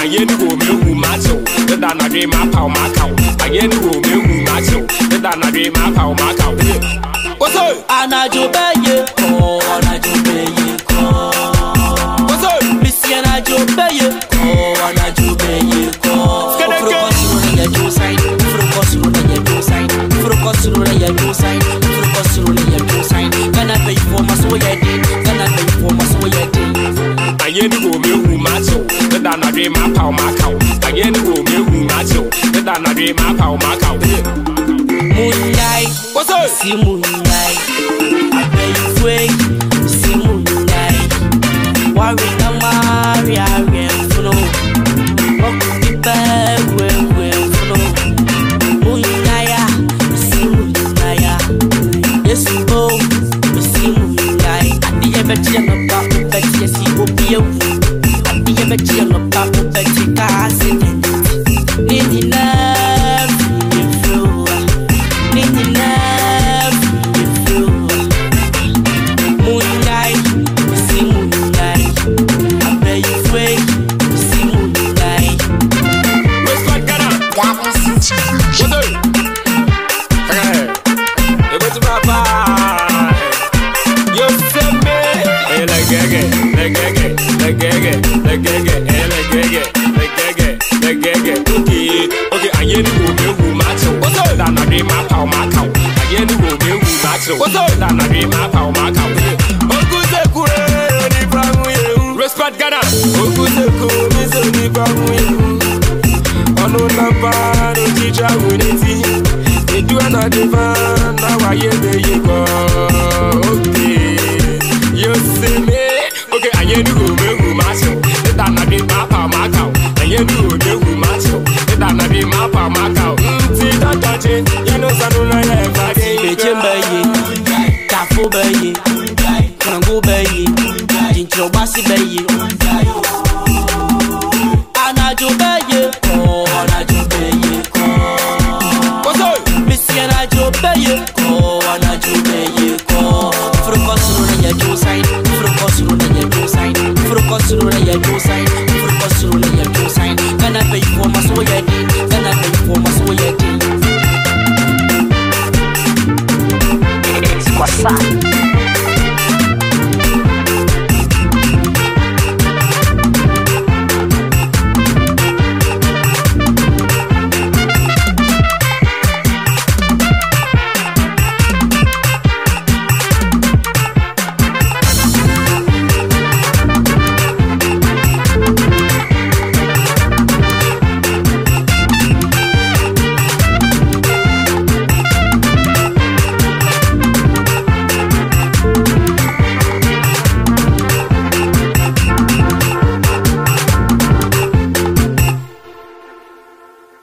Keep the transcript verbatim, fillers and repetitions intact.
Aye ni go me hu macho. The da na dream my power my cow. Aye ni go me hu macho. The da na dream my power my cow. What's up? Anajo beye ko, anajo beye ko. What's up? Missy anajo beye ko, anajo beye ko. Frokosuru na yajo side, frokosuru na yajo side, frokosuru na yajo side, frokosuru na yajo side. Gonna pay for my so ya day, gonna pay for my so ya day. Aye ni go me hu macho. The da na dream my power my cow. Aye ni go me hu macho. The da na dream my power my cow. Moonlight, what's up? See moonlight, I pay you way. See moonlight, worry no marry, I will follow. Walk the bed, well, well, follow. Moonlight, see moonlight, yes, oh, see moonlight. I be a better than a pop, but yes, he will be a fool. I be a better than a pop, but he can't. Need love, you feel. Need you love, you feel. Moonlight, see moonlight. I pay you way, see moonlight. Where's my Ghana? What's up? Hey, you go to my bar. You see me? Hey, like gege, like gege, like gege, like gege, hey, like gege, like gege, like gege. Okay, okay, I hear you go me macho. What's up? That na be my power my cow. I hear you go me macho. What's up? That na be my power my cow. Okuze kure ni famu ye. Respect Ghana. Okuze kure ni so ni famu ye. Ono namba no teacher unity. They do another van now I hear the you go. Okay, you see me. Okay, I hear you go me